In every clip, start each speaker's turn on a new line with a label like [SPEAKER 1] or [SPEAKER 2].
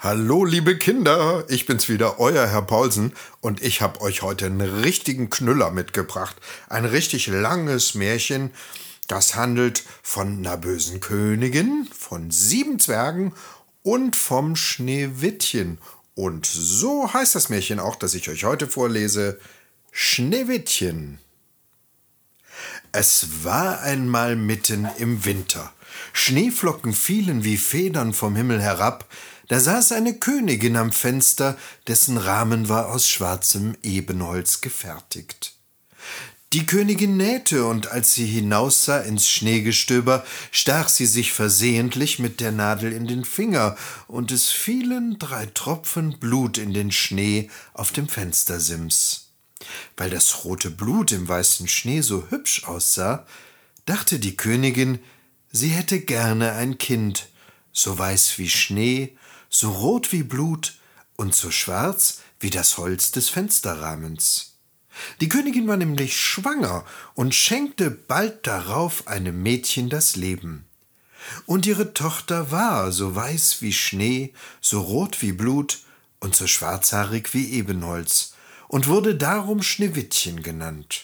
[SPEAKER 1] Hallo liebe Kinder, ich bin's wieder, euer Herr Paulsen und ich habe euch heute einen richtigen Knüller mitgebracht. Ein richtig langes Märchen, das handelt von einer bösen Königin, von 7 Zwergen und vom Schneewittchen. Und so heißt das Märchen auch, das ich euch heute vorlese, Schneewittchen. Es war einmal mitten im Winter. Schneeflocken fielen wie Federn vom Himmel herab. Da saß eine Königin am Fenster, dessen Rahmen war aus schwarzem Ebenholz gefertigt. Die Königin nähte, und als sie hinaussah ins Schneegestöber, stach sie sich versehentlich mit der Nadel in den Finger, und es fielen 3 Tropfen Blut in den Schnee auf dem Fenstersims. Weil das rote Blut im weißen Schnee so hübsch aussah, dachte die Königin, sie hätte gerne ein Kind, so weiß wie Schnee, so rot wie Blut und so schwarz wie das Holz des Fensterrahmens. Die Königin war nämlich schwanger und schenkte bald darauf einem Mädchen das Leben. Und ihre Tochter war so weiß wie Schnee, so rot wie Blut und so schwarzhaarig wie Ebenholz und wurde darum Schneewittchen genannt.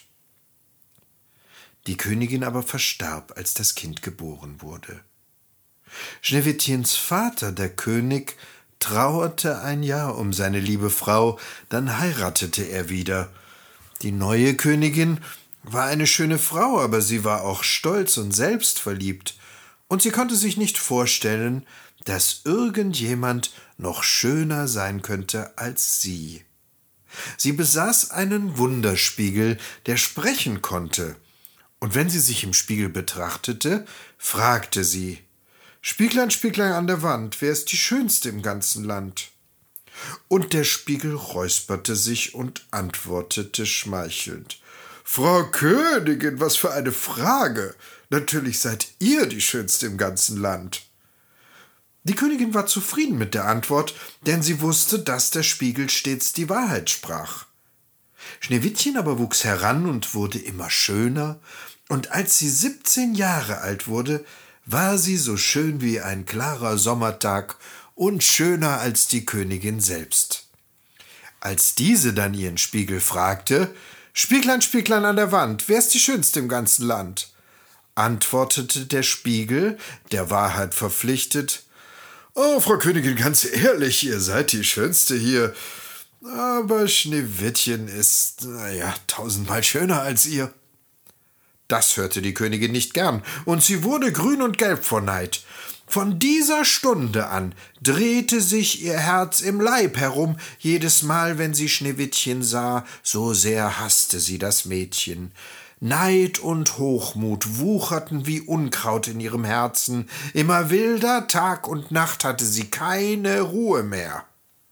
[SPEAKER 1] Die Königin aber verstarb, als das Kind geboren wurde. Schneewittchens Vater, der König, trauerte ein Jahr um seine liebe Frau, dann heiratete er wieder. Die neue Königin war eine schöne Frau, aber sie war auch stolz und selbstverliebt, und sie konnte sich nicht vorstellen, dass irgendjemand noch schöner sein könnte als sie. Sie besaß einen Wunderspiegel, der sprechen konnte, und wenn sie sich im Spiegel betrachtete, fragte sie: »Spieglein, Spieglein an der Wand, wer ist die Schönste im ganzen Land?« Und der Spiegel räusperte sich und antwortete schmeichelnd: »Frau Königin, was für eine Frage! Natürlich seid ihr die Schönste im ganzen Land.« Die Königin war zufrieden mit der Antwort, denn sie wusste, dass der Spiegel stets die Wahrheit sprach. Schneewittchen aber wuchs heran und wurde immer schöner, und als sie 17 Jahre alt wurde, war sie so schön wie ein klarer Sommertag und schöner als die Königin selbst. Als diese dann ihren Spiegel fragte: »Spieglein, Spieglein an der Wand, wer ist die Schönste im ganzen Land?«, antwortete der Spiegel, der Wahrheit verpflichtet: »Oh, Frau Königin, ganz ehrlich, ihr seid die Schönste hier, aber Schneewittchen ist, 1000-mal schöner als ihr.« Das hörte die Königin nicht gern, und sie wurde grün und gelb vor Neid. Von dieser Stunde an drehte sich ihr Herz im Leib herum, jedes Mal, wenn sie Schneewittchen sah, so sehr hasste sie das Mädchen. Neid und Hochmut wucherten wie Unkraut in ihrem Herzen, immer wilder, Tag und Nacht hatte sie keine Ruhe mehr.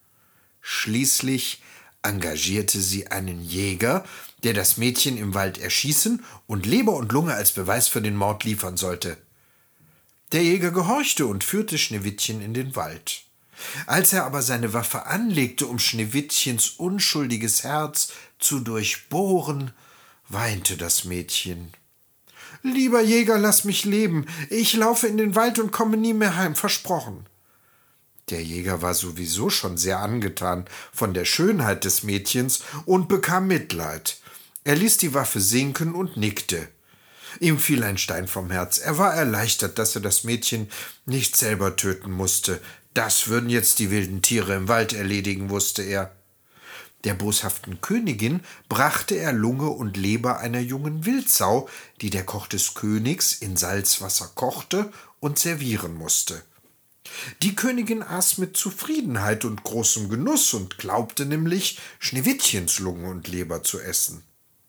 [SPEAKER 1] Schließlich engagierte sie einen Jäger, der das Mädchen im Wald erschießen und Leber und Lunge als Beweis für den Mord liefern sollte. Der Jäger gehorchte und führte Schneewittchen in den Wald. Als er aber seine Waffe anlegte, um Schneewittchens unschuldiges Herz zu durchbohren, weinte das Mädchen. »Lieber Jäger, lass mich leben, ich laufe in den Wald und komme nie mehr heim, versprochen.« Der Jäger war sowieso schon sehr angetan von der Schönheit des Mädchens und bekam Mitleid. Er ließ die Waffe sinken und nickte. Ihm fiel ein Stein vom Herz. Er war erleichtert, dass er das Mädchen nicht selber töten musste. Das würden jetzt die wilden Tiere im Wald erledigen, wusste er. Der boshaften Königin brachte er Lunge und Leber einer jungen Wildsau, die der Koch des Königs in Salzwasser kochte und servieren musste. Die Königin aß mit Zufriedenheit und großem Genuss und glaubte nämlich, Schneewittchens Lunge und Leber zu essen.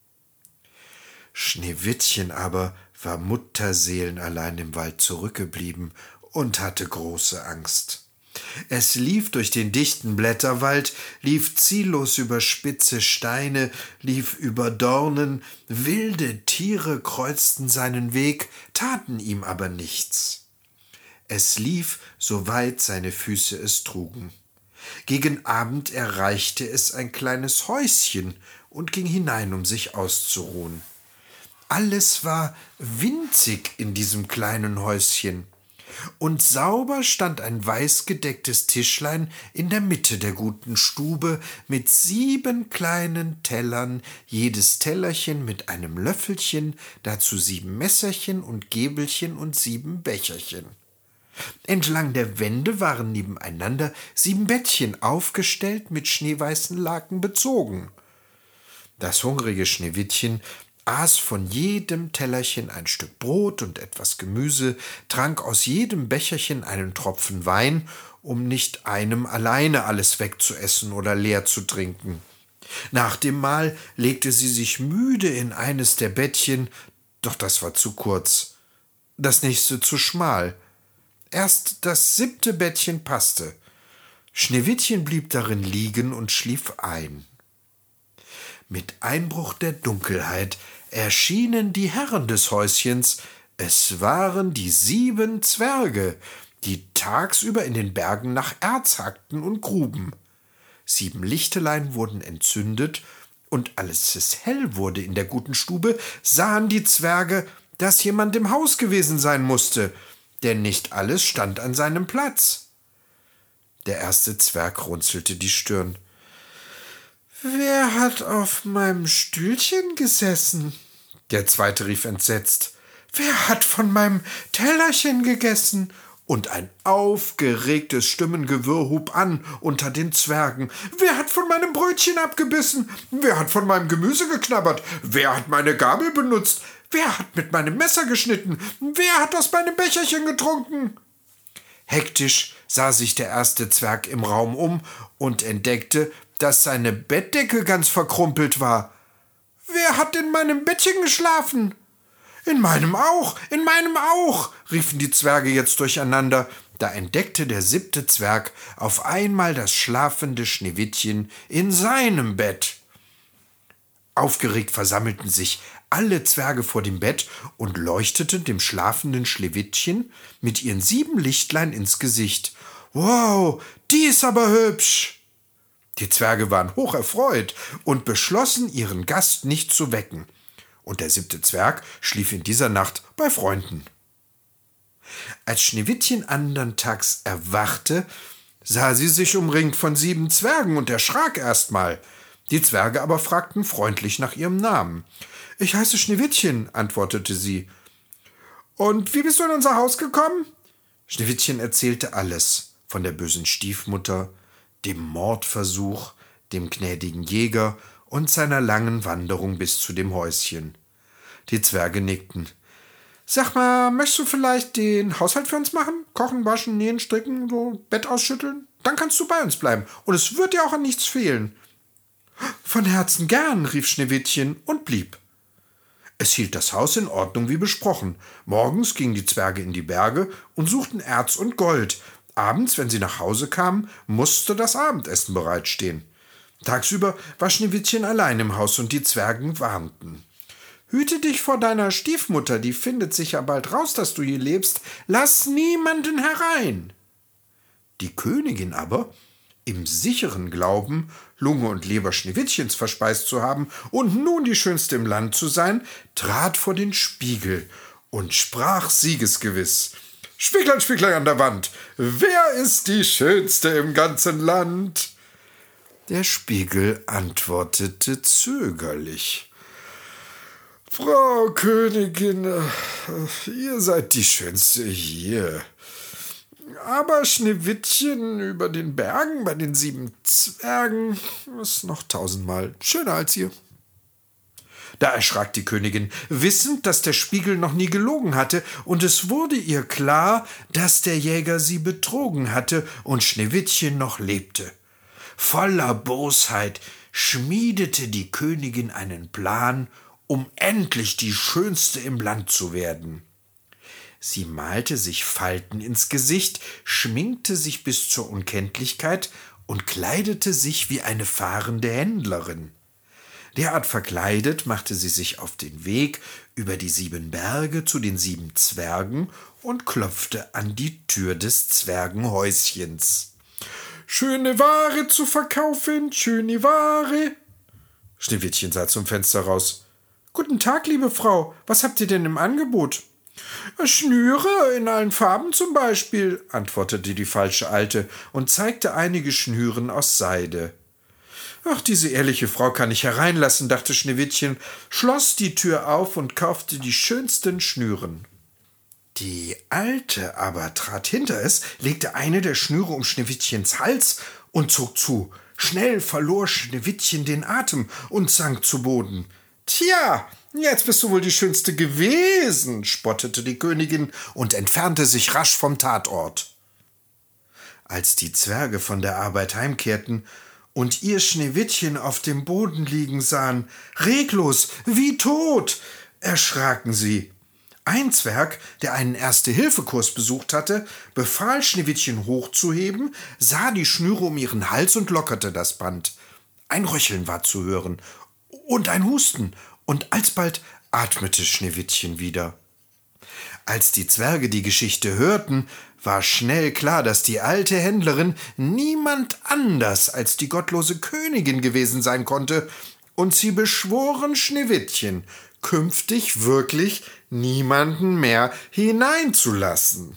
[SPEAKER 1] Schneewittchen aber war mutterseelenallein im Wald zurückgeblieben und hatte große Angst. Es lief durch den dichten Blätterwald, lief ziellos über spitze Steine, lief über Dornen, wilde Tiere kreuzten seinen Weg, taten ihm aber nichts. Es lief, so weit seine Füße es trugen. Gegen Abend erreichte es ein kleines Häuschen und ging hinein, um sich auszuruhen. Alles war winzig in diesem kleinen Häuschen. Und sauber stand ein weißgedecktes Tischlein in der Mitte der guten Stube mit 7 kleinen Tellern, jedes Tellerchen mit einem Löffelchen, dazu 7 Messerchen und Gäbelchen und 7 Becherchen. Entlang der Wände waren nebeneinander 7 Bettchen aufgestellt, mit schneeweißen Laken bezogen. Das hungrige Schneewittchen aß von jedem Tellerchen ein Stück Brot und etwas Gemüse, trank aus jedem Becherchen einen Tropfen Wein, um nicht einem alleine alles wegzuessen oder leer zu trinken. Nach dem Mahl legte sie sich müde in eines der Bettchen, doch das war zu kurz, das nächste zu schmal. Erst das 7. Bettchen passte. Schneewittchen blieb darin liegen und schlief ein. Mit Einbruch der Dunkelheit erschienen die Herren des Häuschens. Es waren die 7 Zwerge, die tagsüber in den Bergen nach Erz hackten und gruben. 7 Lichtelein wurden entzündet, und als es hell wurde in der guten Stube, sahen die Zwerge, dass jemand im Haus gewesen sein musste, denn nicht alles stand an seinem Platz. Der erste Zwerg runzelte die Stirn. »Wer hat auf meinem Stühlchen gesessen?« Der zweite rief entsetzt. »Wer hat von meinem Tellerchen gegessen?« Und ein aufgeregtes Stimmengewirr hub an unter den Zwergen. »Wer hat von meinem Brötchen abgebissen? Wer hat von meinem Gemüse geknabbert? Wer hat meine Gabel benutzt? Wer hat mit meinem Messer geschnitten? Wer hat aus meinem Becherchen getrunken?« Hektisch sah sich der erste Zwerg im Raum um und entdeckte, dass seine Bettdecke ganz verkrumpelt war. »Wer hat in meinem Bettchen geschlafen?« »In meinem auch, in meinem auch«, riefen die Zwerge jetzt durcheinander. Da entdeckte der 7. Zwerg auf einmal das schlafende Schneewittchen in seinem Bett. Aufgeregt versammelten sich alle Zwerge vor dem Bett und leuchteten dem schlafenden Schneewittchen mit ihren 7 Lichtlein ins Gesicht. »Wow, die ist aber hübsch!« Die Zwerge waren hocherfreut und beschlossen, ihren Gast nicht zu wecken. Und der 7. Zwerg schlief in dieser Nacht bei Freunden. Als Schneewittchen andern Tags erwachte, sah sie sich umringt von 7 Zwergen und erschrak erstmal. Die Zwerge aber fragten freundlich nach ihrem Namen. »Ich heiße Schneewittchen«, antwortete sie. »Und wie bist du in unser Haus gekommen?« Schneewittchen erzählte alles, von der bösen Stiefmutter, dem Mordversuch, dem gnädigen Jäger und seiner langen Wanderung bis zu dem Häuschen. Die Zwerge nickten. »Sag mal, möchtest du vielleicht den Haushalt für uns machen? Kochen, waschen, nähen, stricken, so Bett ausschütteln? Dann kannst du bei uns bleiben, und es wird dir auch an nichts fehlen.« »Von Herzen gern«, rief Schneewittchen und blieb. Es hielt das Haus in Ordnung wie besprochen. Morgens gingen die Zwerge in die Berge und suchten Erz und Gold. Abends, wenn sie nach Hause kamen, musste das Abendessen bereitstehen. Tagsüber war Schneewittchen allein im Haus und die Zwergen warnten. »Hüte dich vor deiner Stiefmutter, die findet sicher bald raus, dass du hier lebst. Lass niemanden herein.« Die Königin aber, im sicheren Glauben, Lunge und Leber Schneewittchens verspeist zu haben und nun die Schönste im Land zu sein, trat vor den Spiegel und sprach siegesgewiss: »Spieglein, Spieglein an der Wand, wer ist die Schönste im ganzen Land?« Der Spiegel antwortete zögerlich: »Frau Königin, ihr seid die Schönste hier. Aber Schneewittchen über den Bergen bei den 7 Zwergen ist noch 1000-mal schöner als ihr.« Da erschrak die Königin, wissend, dass der Spiegel noch nie gelogen hatte, und es wurde ihr klar, dass der Jäger sie betrogen hatte und Schneewittchen noch lebte. Voller Bosheit schmiedete die Königin einen Plan, um endlich die Schönste im Land zu werden. Sie malte sich Falten ins Gesicht, schminkte sich bis zur Unkenntlichkeit und kleidete sich wie eine fahrende Händlerin. Derart verkleidet machte sie sich auf den Weg über die 7 Berge zu den 7 Zwergen und klopfte an die Tür des Zwergenhäuschens. »Schöne Ware zu verkaufen, schöne Ware!« Schneewittchen sah zum Fenster raus. »Guten Tag, liebe Frau, was habt ihr denn im Angebot?« »Schnüre in allen Farben zum Beispiel«, antwortete die falsche Alte und zeigte einige Schnüren aus Seide. »Ach, diese ehrliche Frau kann ich hereinlassen«, dachte Schneewittchen, schloss die Tür auf und kaufte die schönsten Schnüren. Die Alte aber trat hinter es, legte eine der Schnüre um Schneewittchens Hals und zog zu. Schnell verlor Schneewittchen den Atem und sank zu Boden. »Tja, jetzt bist du wohl die Schönste gewesen«, spottete die Königin und entfernte sich rasch vom Tatort. Als die Zwerge von der Arbeit heimkehrten und ihr Schneewittchen auf dem Boden liegen sahen, reglos, wie tot, erschraken sie. Ein Zwerg, der einen Erste-Hilfe-Kurs besucht hatte, befahl Schneewittchen hochzuheben, sah die Schnüre um ihren Hals und lockerte das Band. Ein Röcheln war zu hören und ein Husten, und alsbald atmete Schneewittchen wieder. Als die Zwerge die Geschichte hörten, war schnell klar, dass die alte Händlerin niemand anders als die gottlose Königin gewesen sein konnte, und sie beschworen Schneewittchen, künftig wirklich niemanden mehr hineinzulassen.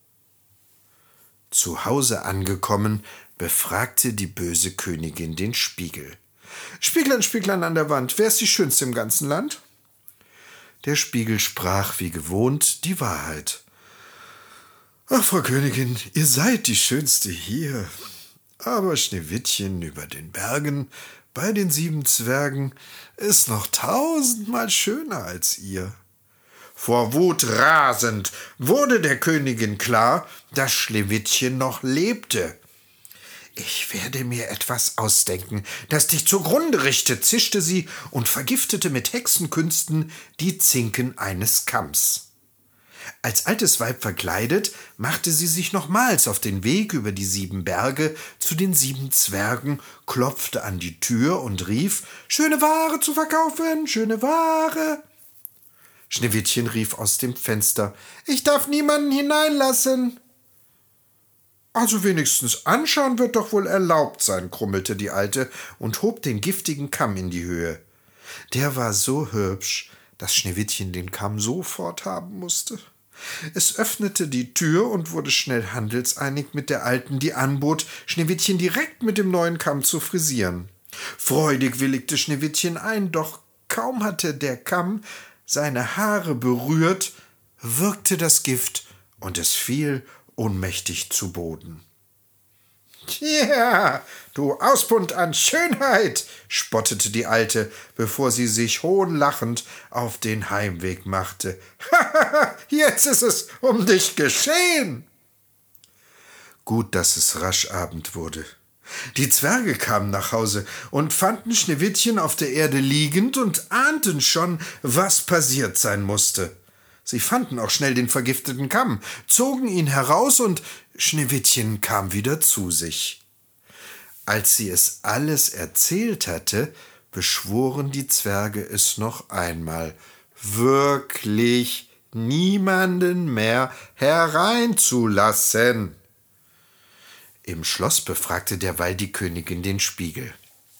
[SPEAKER 1] Zu Hause angekommen, befragte die böse Königin den Spiegel. »Spieglein, Spieglein an der Wand, wer ist die Schönste im ganzen Land?« Der Spiegel sprach wie gewohnt die Wahrheit. »Ach, Frau Königin, ihr seid die Schönste hier, aber Schneewittchen über den Bergen bei den 7 Zwergen ist noch 1000-mal schöner als ihr.« Vor Wut rasend wurde der Königin klar, dass Schneewittchen noch lebte. »Ich werde mir etwas ausdenken, das dich zugrunde richtet«, zischte sie und vergiftete mit Hexenkünsten die Zinken eines Kamms. Als altes Weib verkleidet, machte sie sich nochmals auf den Weg über die 7 Berge zu den 7 Zwergen, klopfte an die Tür und rief, »Schöne Ware zu verkaufen, schöne Ware!« Schneewittchen rief aus dem Fenster, »Ich darf niemanden hineinlassen.« »Also wenigstens anschauen wird doch wohl erlaubt sein«, krummelte die Alte und hob den giftigen Kamm in die Höhe. Der war so hübsch, dass Schneewittchen den Kamm sofort haben musste. Es öffnete die Tür und wurde schnell handelseinig mit der Alten, die anbot, Schneewittchen direkt mit dem neuen Kamm zu frisieren. Freudig willigte Schneewittchen ein, doch kaum hatte der Kamm seine Haare berührt, wirkte das Gift und es fiel ohnmächtig zu Boden. »Ja, du Ausbund an Schönheit«, spottete die Alte, bevor sie sich hohnlachend auf den Heimweg machte. »Haha, jetzt ist es um dich geschehen!« Gut, dass es rasch Abend wurde. Die Zwerge kamen nach Hause und fanden Schneewittchen auf der Erde liegend und ahnten schon, was passiert sein musste. Sie fanden auch schnell den vergifteten Kamm, zogen ihn heraus und Schneewittchen kam wieder zu sich. Als sie es alles erzählt hatte, beschworen die Zwerge es noch einmal, wirklich niemanden mehr hereinzulassen. Im Schloss befragte derweil die Königin den Spiegel.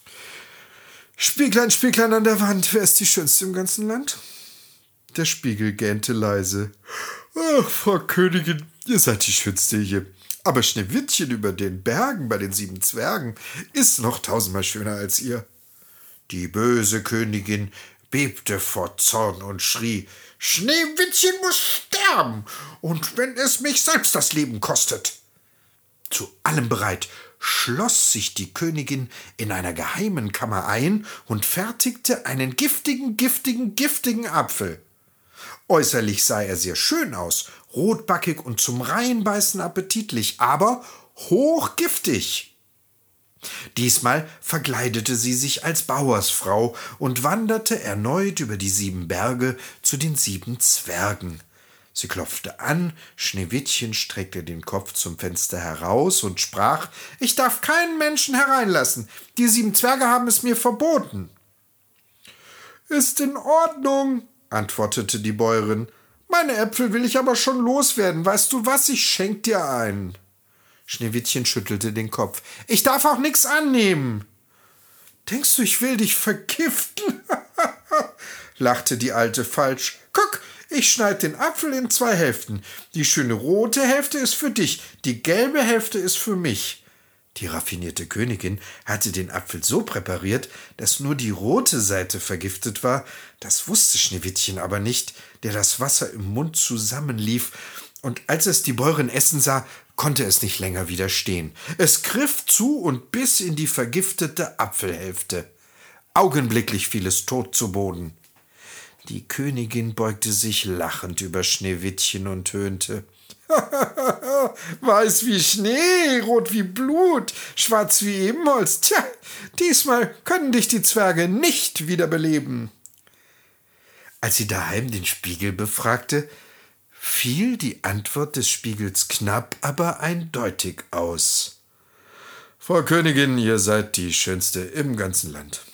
[SPEAKER 1] »Spieglein, Spieglein an der Wand, wer ist die Schönste im ganzen Land?« Der Spiegel gähnte leise. »Ach, Frau Königin, ihr seid die Schönste hier. Aber Schneewittchen über den Bergen bei den 7 Zwergen ist noch 1000-mal schöner als ihr.« Die böse Königin bebte vor Zorn und schrie, »Schneewittchen muss sterben, und wenn es mich selbst das Leben kostet!« Zu allem bereit schloss sich die Königin in einer geheimen Kammer ein und fertigte einen giftigen Apfel. Äußerlich sah er sehr schön aus, rotbackig und zum Reinbeißen appetitlich, aber hochgiftig. Diesmal verkleidete sie sich als Bauersfrau und wanderte erneut über die 7 Berge zu den 7 Zwergen. Sie klopfte an, Schneewittchen streckte den Kopf zum Fenster heraus und sprach, »Ich darf keinen Menschen hereinlassen. Die 7 Zwerge haben es mir verboten.« »Ist in Ordnung«, antwortete die Bäuerin. »Meine Äpfel will ich aber schon loswerden. Weißt du was, ich schenk dir einen.« Schneewittchen schüttelte den Kopf. »Ich darf auch nichts annehmen.« »Denkst du, ich will dich vergiften?« lachte die Alte falsch. »Guck, Ich schneide den Apfel in 2 Hälften. Die schöne rote Hälfte ist für dich, die gelbe Hälfte ist für mich.« Die raffinierte Königin hatte den Apfel so präpariert, dass nur die rote Seite vergiftet war. Das wusste Schneewittchen aber nicht, der das Wasser im Mund zusammenlief, und als es die Bäuerin essen sah, konnte es nicht länger widerstehen. Es griff zu und biss in die vergiftete Apfelhälfte. Augenblicklich fiel es tot zu Boden. Die Königin beugte sich lachend über Schneewittchen und höhnte: »Weiß wie Schnee, rot wie Blut, schwarz wie Ebenholz. Tja, diesmal können dich die Zwerge nicht wiederbeleben.« Als sie daheim den Spiegel befragte, fiel die Antwort des Spiegels knapp, aber eindeutig aus: »Frau Königin, ihr seid die Schönste im ganzen Land.«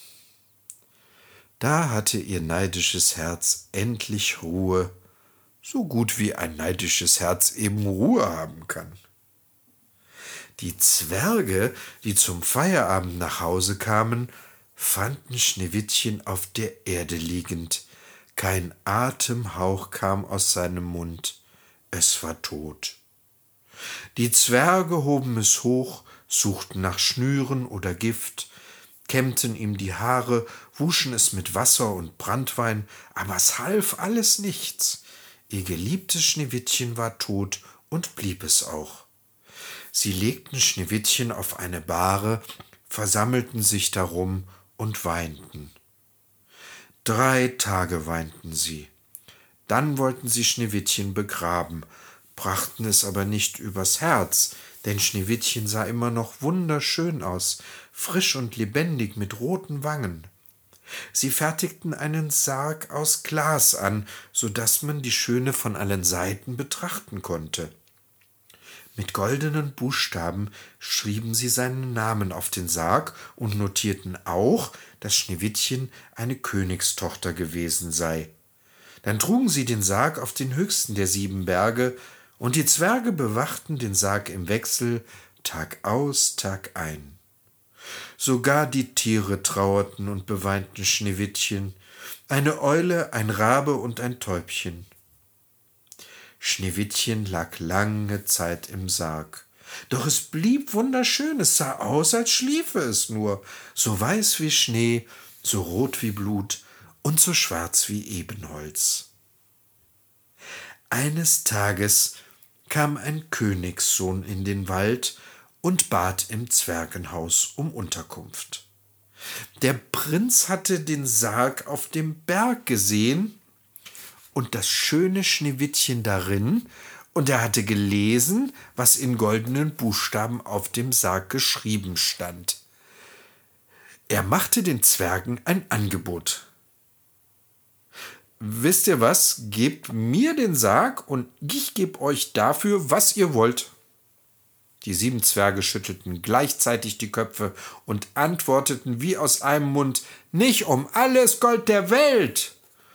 [SPEAKER 1] Da hatte ihr neidisches Herz endlich Ruhe, so gut wie ein neidisches Herz eben Ruhe haben kann. Die Zwerge, die zum Feierabend nach Hause kamen, fanden Schneewittchen auf der Erde liegend. Kein Atemhauch kam aus seinem Mund. Es war tot. Die Zwerge hoben es hoch, suchten nach Schnüren oder Gift, kämmten ihm die Haare, wuschen es mit Wasser und Branntwein, aber es half alles nichts. Ihr geliebtes Schneewittchen war tot und blieb es auch. Sie legten Schneewittchen auf eine Bahre, versammelten sich darum und weinten. 3 Tage weinten sie. Dann wollten sie Schneewittchen begraben, brachten es aber nicht übers Herz, denn Schneewittchen sah immer noch wunderschön aus, frisch und lebendig mit roten Wangen. Sie fertigten einen Sarg aus Glas an, so daß man die Schöne von allen Seiten betrachten konnte. Mit goldenen Buchstaben schrieben sie seinen Namen auf den Sarg und notierten auch, dass Schneewittchen eine Königstochter gewesen sei. Dann trugen sie den Sarg auf den höchsten der 7 Berge, und die Zwerge bewachten den Sarg im Wechsel, Tag aus, Tag ein. Sogar die Tiere trauerten und beweinten Schneewittchen, eine Eule, ein Rabe und ein Täubchen. Schneewittchen lag lange Zeit im Sarg. Doch es blieb wunderschön, es sah aus, als schliefe es nur, so weiß wie Schnee, so rot wie Blut und so schwarz wie Ebenholz. Eines Tages kam ein Königssohn in den Wald und bat im Zwergenhaus um Unterkunft. Der Prinz hatte den Sarg auf dem Berg gesehen und das schöne Schneewittchen darin, und er hatte gelesen, was in goldenen Buchstaben auf dem Sarg geschrieben stand. Er machte den Zwergen ein Angebot. »Wisst ihr was? Gebt mir den Sarg, und ich gebe euch dafür, was ihr wollt.« Die 7 Zwerge schüttelten gleichzeitig die Köpfe und antworteten wie aus einem Mund: »Nicht um alles Gold der Welt!«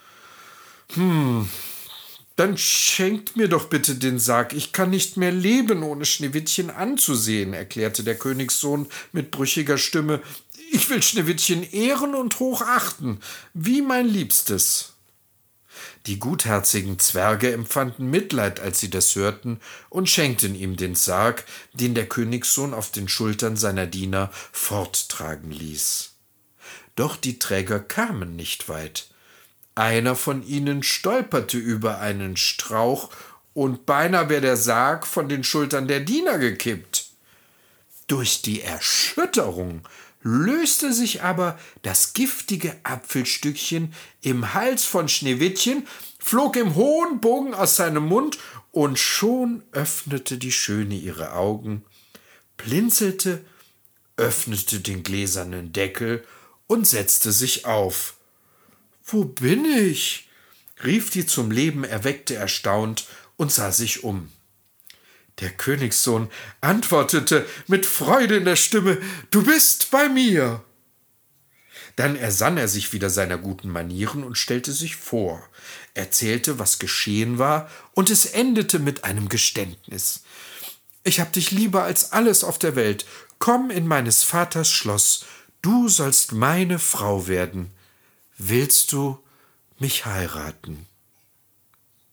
[SPEAKER 1] »Dann schenkt mir doch bitte den Sarg. Ich kann nicht mehr leben, ohne Schneewittchen anzusehen«, erklärte der Königssohn mit brüchiger Stimme. »Ich will Schneewittchen ehren und hochachten, wie mein Liebstes.« Die gutherzigen Zwerge empfanden Mitleid, als sie das hörten, und schenkten ihm den Sarg, den der Königssohn auf den Schultern seiner Diener forttragen ließ. Doch die Träger kamen nicht weit. Einer von ihnen stolperte über einen Strauch, und beinahe wäre der Sarg von den Schultern der Diener gekippt. Durch die Erschütterung löste sich aber das giftige Apfelstückchen im Hals von Schneewittchen, flog im hohen Bogen aus seinem Mund, und schon öffnete die Schöne ihre Augen, blinzelte, öffnete den gläsernen Deckel und setzte sich auf. »Wo bin ich?« rief die zum Leben Erweckte erstaunt und sah sich um. Der Königssohn antwortete mit Freude in der Stimme: »Du bist bei mir!« Dann ersann er sich wieder seiner guten Manieren und stellte sich vor, erzählte, was geschehen war, und es endete mit einem Geständnis. »Ich hab dich lieber als alles auf der Welt. Komm in meines Vaters Schloss. Du sollst meine Frau werden. Willst du mich heiraten?«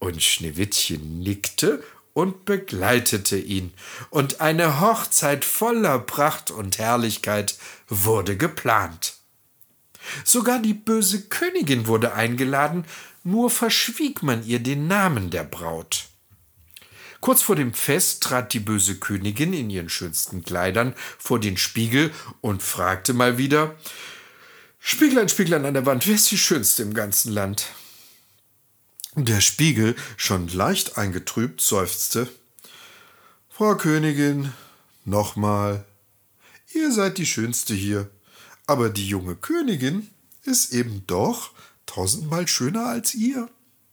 [SPEAKER 1] Und Schneewittchen nickte und begleitete ihn, und eine Hochzeit voller Pracht und Herrlichkeit wurde geplant. Sogar die böse Königin wurde eingeladen, nur verschwieg man ihr den Namen der Braut. Kurz vor dem Fest trat die böse Königin in ihren schönsten Kleidern vor den Spiegel und fragte mal wieder: »Spieglein, Spieglein an der Wand, wer ist die Schönste im ganzen Land?« Der Spiegel, schon leicht eingetrübt, seufzte: »Frau Königin, nochmal, ihr seid die Schönste hier, aber die junge Königin ist eben doch 1000-mal schöner als ihr.«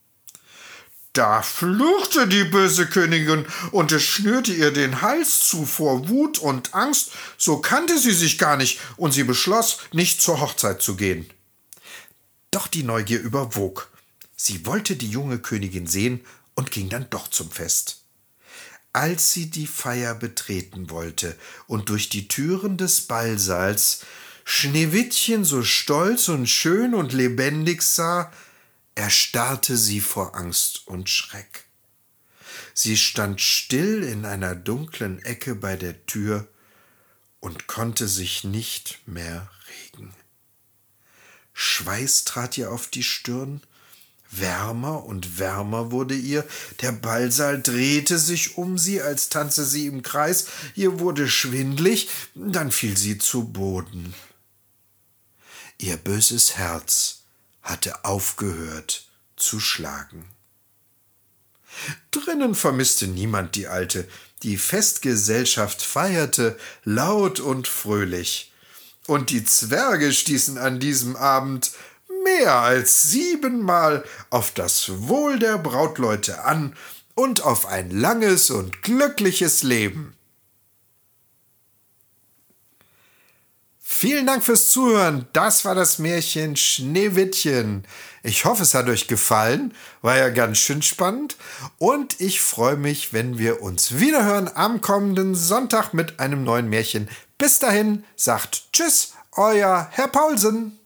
[SPEAKER 1] Da fluchte die böse Königin, und es schnürte ihr den Hals zu vor Wut und Angst, so kannte sie sich gar nicht, und sie beschloss, nicht zur Hochzeit zu gehen. Doch die Neugier überwog. Sie wollte die junge Königin sehen und ging dann doch zum Fest. Als sie die Feier betreten wollte und durch die Türen des Ballsaals Schneewittchen so stolz und schön und lebendig sah, erstarrte sie vor Angst und Schreck. Sie stand still in einer dunklen Ecke bei der Tür und konnte sich nicht mehr regen. Schweiß trat ihr auf die Stirn, wärmer und wärmer wurde ihr, der Ballsaal drehte sich um sie, als tanze sie im Kreis, ihr wurde schwindlig, dann fiel sie zu Boden. Ihr böses Herz hatte aufgehört zu schlagen. Drinnen vermisste niemand die Alte, die Festgesellschaft feierte laut und fröhlich, und die Zwerge stießen an diesem Abend mehr als 7-mal auf das Wohl der Brautleute an und auf ein langes und glückliches Leben. Vielen Dank fürs Zuhören. Das war das Märchen Schneewittchen. Ich hoffe, es hat euch gefallen. War ja ganz schön spannend. Und ich freue mich, wenn wir uns wiederhören am kommenden Sonntag mit einem neuen Märchen. Bis dahin, sagt Tschüss, euer Herr Paulsen.